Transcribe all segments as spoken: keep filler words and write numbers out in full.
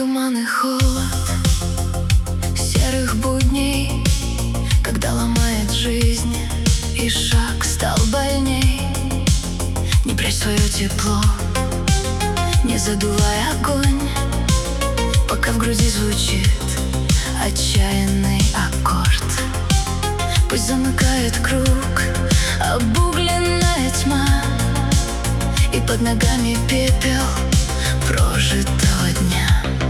туман и холод серых будней, когда ломает жизнь и шаг стал больней. Не прячь свое тепло, не задувай огонь, пока в груди звучит отчаянный аккорд. Пусть замыкает круг обугленная тьма, и под ногами пепел прожитого дня.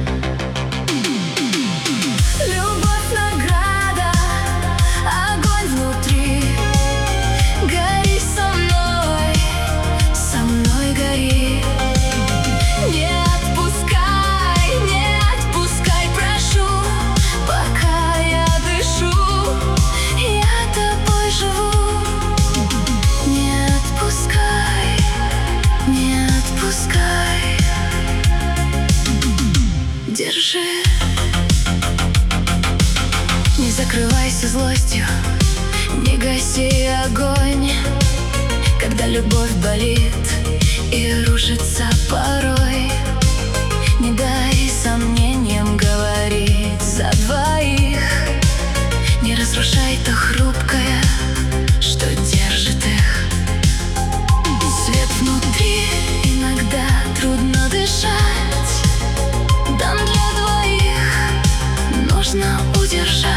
Любовь — награда, огонь внутри. Гори со мной, со мной гори. Не отпускай, не отпускай, прошу, пока я дышу, я тобой живу. Не отпускай, не отпускай, держи. Не закрывайся злостью, не гаси огонь, когда любовь болит и рушится порой. Не дай сомнениям говорить за двоих, не разрушай то хрупкое, что держит их. Свет внутри, иногда трудно дышать, дам для двоих, нужно удержать.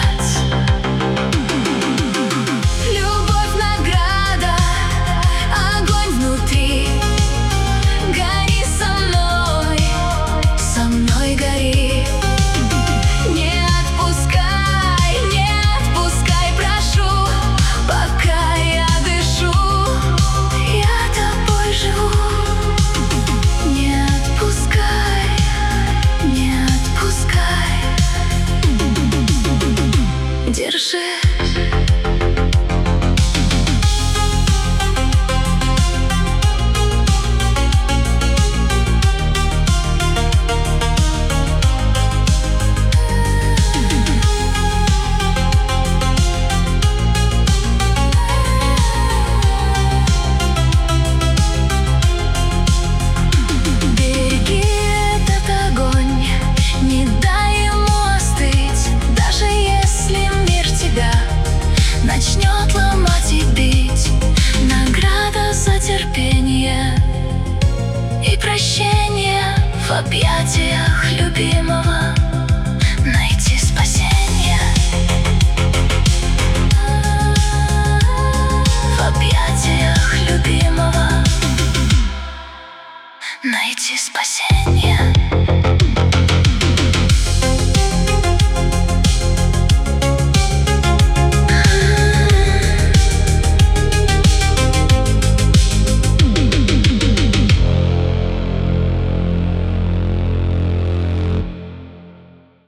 Любовь — награда, огонь внутри. Гори со мной, со мной гори. Не отпускай, не отпускай, прошу, пока я дышу, я тобой живу. Не отпускай, не отпускай, держи. Начнет ломать и бить, награда за терпение и прощение. В объятиях любимого найти спасение. В объятиях любимого найти спасение.